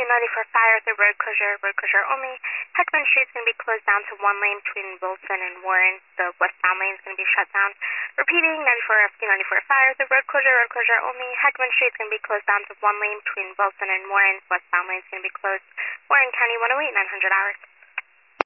94 fire with the road closure only. Heckman Street's going to be closed down to one lane between Wilson and Warren. The westbound lane is going to be shut down. Repeating, 94 fire with the road closure only. Heckman Street's going to be closed down to one lane between Wilson and Warren. Westbound lane is going to be closed. Warren County 108, 900 hours.